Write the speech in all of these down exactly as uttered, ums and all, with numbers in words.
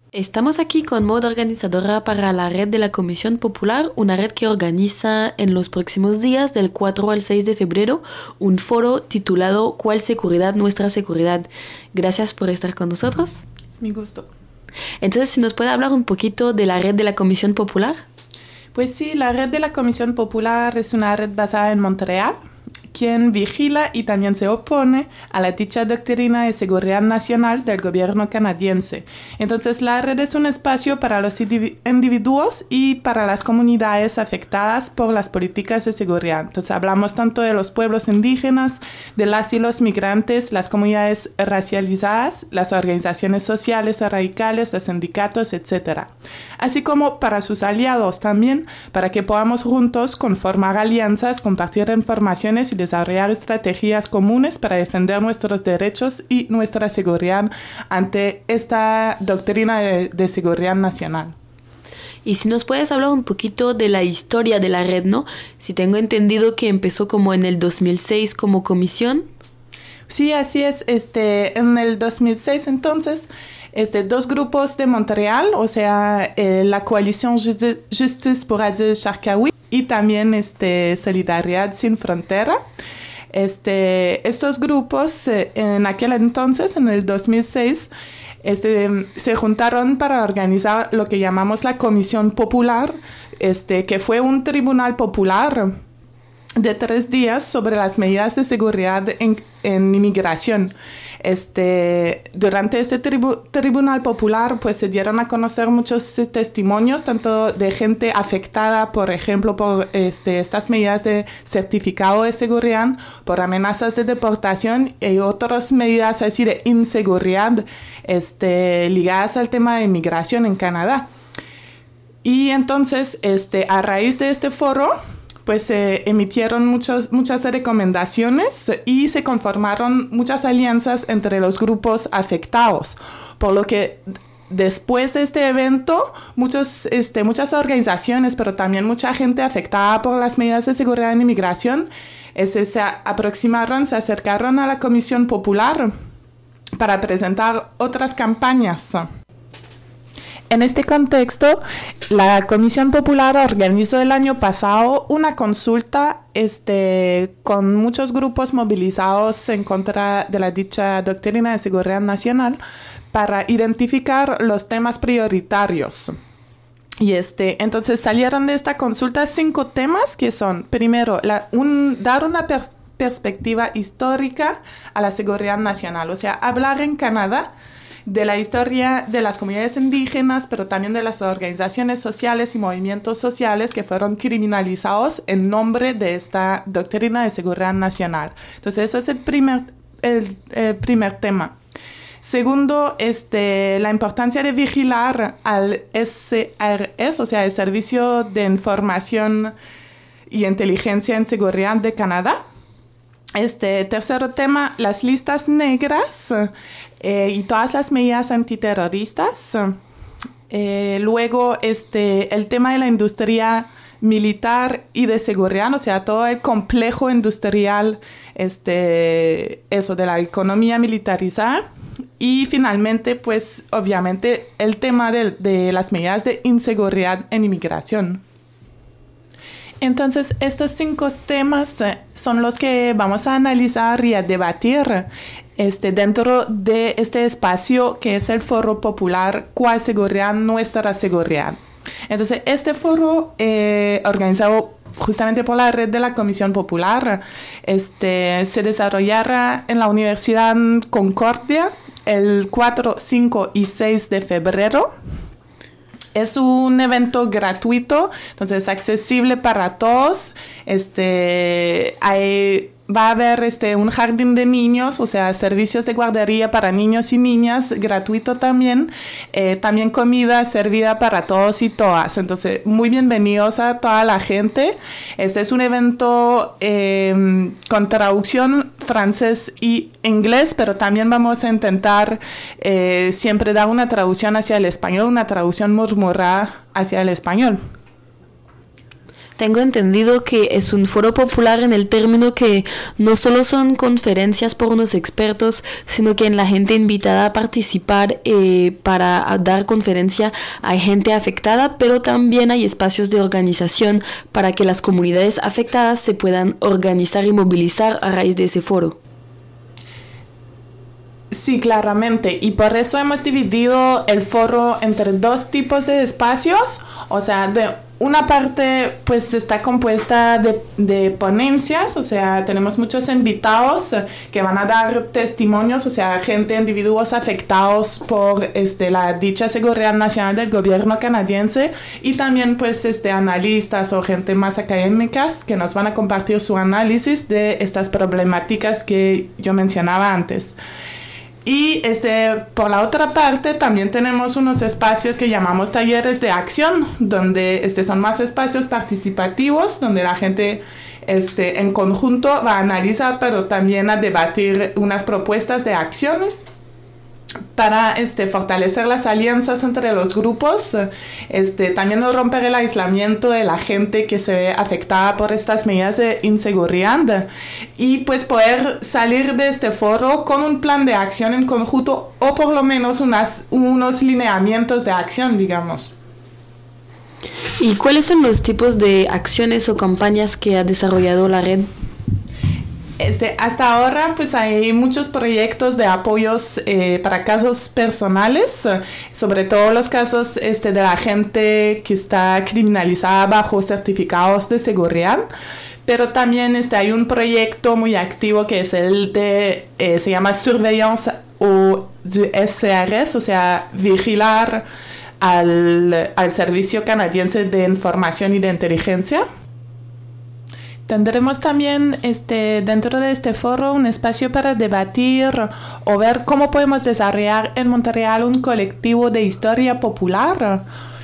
Estamos aquí con Maud, organizadora para la Red de la Comisión Popular, una red que organiza en los próximos días, del cuatro al seis de febrero, un foro titulado ¿Cuál seguridad? Nuestra seguridad. Gracias por estar con nosotros. Es mi gusto. Entonces, si nos puede hablar un poquito de la Red de la Comisión Popular. Pues sí, la Red de la Comisión Popular es una red basada en Montreal, quien vigila y también se opone a la dicha doctrina de seguridad nacional del gobierno canadiense. Entonces, la red es un espacio para los individuos y para las comunidades afectadas por las políticas de seguridad. Entonces, hablamos tanto de los pueblos indígenas, de las y los migrantes, las comunidades racializadas, las organizaciones sociales radicales, los sindicatos, etcétera. Así como para sus aliados también, para que podamos juntos conformar alianzas, compartir informaciones y desarrollar estrategias comunes para defender nuestros derechos y nuestra seguridad ante esta doctrina de, de seguridad nacional. Y si nos puedes hablar un poquito de la historia de la red, ¿no? Si tengo entendido que empezó como en el dos mil seis como comisión. Sí, así es. Este, en el dos mil seis, entonces, este, dos grupos de Montreal, o sea, eh, la coalición Justi- Justice pour Adil Sharkawi y también este, Solidaridad Sin Frontera. Este, estos grupos, eh, en aquel entonces, en el dos mil seis, este, se juntaron para organizar lo que llamamos la Comisión Popular, este, que fue un tribunal popular de tres días sobre las medidas de seguridad en, en inmigración. Este, durante este tribu, tribunal popular, pues se dieron a conocer muchos eh, testimonios, tanto de gente afectada, por ejemplo, por este, estas medidas de certificado de seguridad, por amenazas de deportación y otras medidas así de inseguridad este, ligadas al tema de inmigración en Canadá. Y entonces, este, a raíz de este foro, pues se eh, emitieron muchos, muchas recomendaciones y se conformaron muchas alianzas entre los grupos afectados, por lo que después de este evento, muchos, este, muchas organizaciones, pero también mucha gente afectada por las medidas de seguridad en inmigración, este, se aproximaron, se acercaron a la Comisión Popular para presentar otras campañas. En este contexto, la Comisión Popular organizó el año pasado una consulta este, con muchos grupos movilizados en contra de la dicha doctrina de seguridad nacional para identificar los temas prioritarios. Y este, entonces salieron de esta consulta cinco temas que son, primero, la, un, dar una per- perspectiva histórica a la seguridad nacional, o sea, hablar en Canadá de la historia de las comunidades indígenas, pero también de las organizaciones sociales y movimientos sociales que fueron criminalizados en nombre de esta doctrina de seguridad nacional. Entonces, eso es el primer, el, el primer tema. Segundo, este, la importancia de vigilar al S R S, o sea, el Servicio de Información y Inteligencia en Seguridad de Canadá. Este tercer tema, las listas negras eh, y todas las medidas antiterroristas. Eh, luego, este, el tema de la industria militar y de seguridad, o sea, todo el complejo industrial, este, eso de la economía militarizada. Y finalmente, pues, obviamente, el tema de, de las medidas de inseguridad en inmigración. Entonces, estos cinco temas eh, son los que vamos a analizar y a debatir este, dentro de este espacio que es el Foro Popular ¿Cuál seguridad? Nuestra seguridad. Entonces, este foro eh, organizado justamente por la red de la Comisión Popular este, se desarrollará en la Universidad Concordia el cuatro, cinco y seis de febrero. Es un evento gratuito, entonces accesible para todos. Este, hay, va a haber este, un jardín de niños, o sea, servicios de guardería para niños y niñas, gratuito también. Eh, también comida servida para todos y todas. Entonces, muy bienvenidos a toda la gente. Este es un evento eh, con traducción francés y inglés, pero también vamos a intentar eh, siempre dar una traducción hacia el español, una traducción murmurada hacia el español. Tengo entendido que es un foro popular en el término que no solo son conferencias por unos expertos, sino que en la gente invitada a participar eh, para dar conferencia hay gente afectada, pero también hay espacios de organización para que las comunidades afectadas se puedan organizar y movilizar a raíz de ese foro. Sí, claramente. Y por eso hemos dividido el foro entre dos tipos de espacios. O sea, de una parte pues está compuesta de, de ponencias, o sea, tenemos muchos invitados que van a dar testimonios, o sea, gente, individuos afectados por este, la dicha seguridad nacional del gobierno canadiense, y también pues este, analistas o gente más académicas que nos van a compartir su análisis de estas problemáticas que yo mencionaba antes. Y este, por la otra parte también tenemos unos espacios que llamamos talleres de acción, donde este, son más espacios participativos, donde la gente este, en conjunto va a analizar, pero también a debatir unas propuestas de acciones para este, fortalecer las alianzas entre los grupos, este, también no romper el aislamiento de la gente que se ve afectada por estas medidas de inseguridad, y pues poder salir de este foro con un plan de acción en conjunto, o por lo menos unas, unos lineamientos de acción, digamos. ¿Y cuáles son los tipos de acciones o campañas que ha desarrollado la red? Este, hasta ahora pues hay muchos proyectos de apoyos eh, para casos personales, sobre todo los casos este, de la gente que está criminalizada bajo certificados de seguridad, pero también este, hay un proyecto muy activo que es el de, eh, se llama Surveillance au du S C R S, o sea, vigilar al, al Servicio Canadiense de Información y de Inteligencia. Tendremos también este, dentro de este foro un espacio para debatir o ver cómo podemos desarrollar en Montreal un colectivo de historia popular,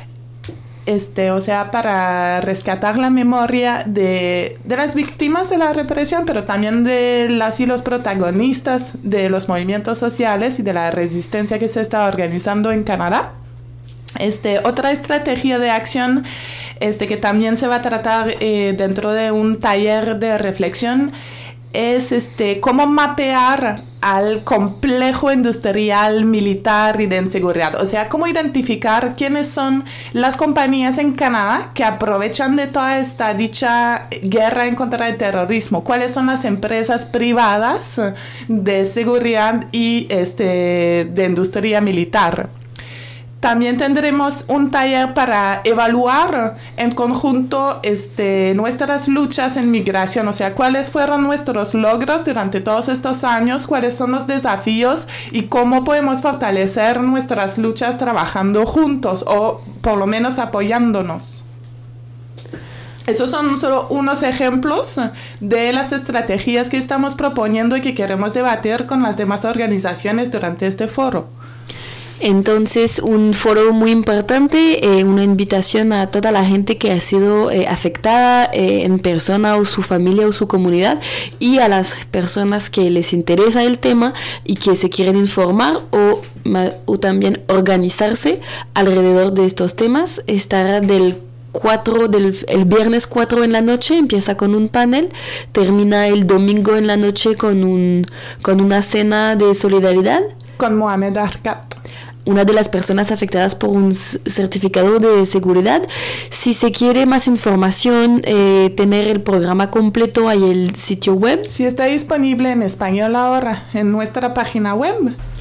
este, o sea, para rescatar la memoria de, de las víctimas de la represión, pero también de las y los protagonistas de los movimientos sociales y de la resistencia que se está organizando en Canadá. Este, otra estrategia de acción este, que también se va a tratar eh, dentro de un taller de reflexión es este, cómo mapear al complejo industrial, militar y de inseguridad. O sea, cómo identificar quiénes son las compañías en Canadá que aprovechan de toda esta dicha guerra en contra del terrorismo. Cuáles son las empresas privadas de seguridad y este, de industria militar. También tendremos un taller para evaluar en conjunto este, nuestras luchas en migración, o sea, cuáles fueron nuestros logros durante todos estos años, cuáles son los desafíos y cómo podemos fortalecer nuestras luchas trabajando juntos o por lo menos apoyándonos. Esos son solo unos ejemplos de las estrategias que estamos proponiendo y que queremos debatir con las demás organizaciones durante este foro. Entonces, un foro muy importante, eh, una invitación a toda la gente que ha sido eh, afectada eh, en persona o su familia o su comunidad, y a las personas que les interesa el tema y que se quieren informar o, o también organizarse alrededor de estos temas. Estará del cuatro del el viernes cuatro en la noche, empieza con un panel, termina el domingo en la noche con un con una cena de solidaridad con Mohamed Arkat, una de las personas afectadas por un certificado de seguridad. Si se quiere más información, eh, tener el programa completo, hay el sitio web. Sí, está disponible en español ahora en nuestra página web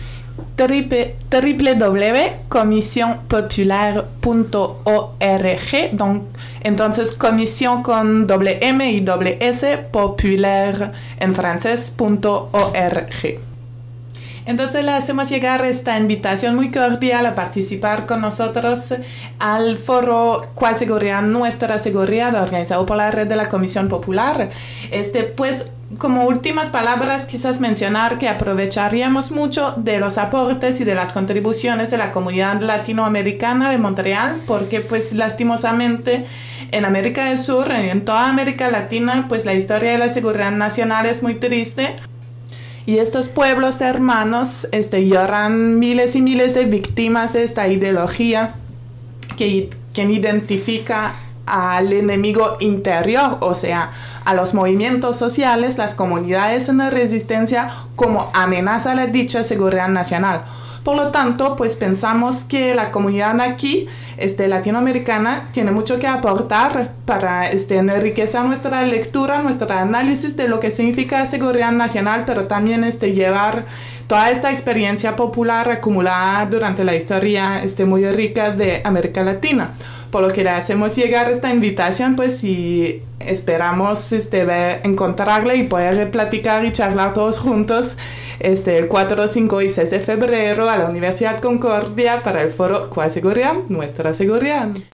w w w punto comisión populaire punto org. Donc, entonces, comisión con doble M y doble S, populaire en francés, punto org. Entonces le hacemos llegar esta invitación muy cordial a participar con nosotros al foro ¿Cuál seguridad? Nuestra seguridad, organizado por la red de la Comisión Popular. Este, pues, como últimas palabras, quizás mencionar que aprovecharíamos mucho de los aportes y de las contribuciones de la comunidad latinoamericana de Montreal, porque pues lastimosamente en América del Sur y en toda América Latina, pues la historia de la seguridad nacional es muy triste. Y estos pueblos hermanos este, lloran miles y miles de víctimas de esta ideología que, que identifica al enemigo interior, o sea, a los movimientos sociales, las comunidades en la resistencia, como amenaza a la dicha seguridad nacional. Por lo tanto, pues pensamos que la comunidad aquí, este, latinoamericana, tiene mucho que aportar para este, enriquecer nuestra lectura, nuestro análisis de lo que significa seguridad nacional, pero también este, llevar toda esta experiencia popular acumulada durante la historia este, muy rica de América Latina. Por lo que le hacemos llegar esta invitación, pues, y esperamos este, ver, encontrarle y poder platicar y charlar todos juntos este, el cuatro, cinco y seis de febrero a la Universidad Concordia para el foro ¿Cuál seguridad? Nuestra seguridad.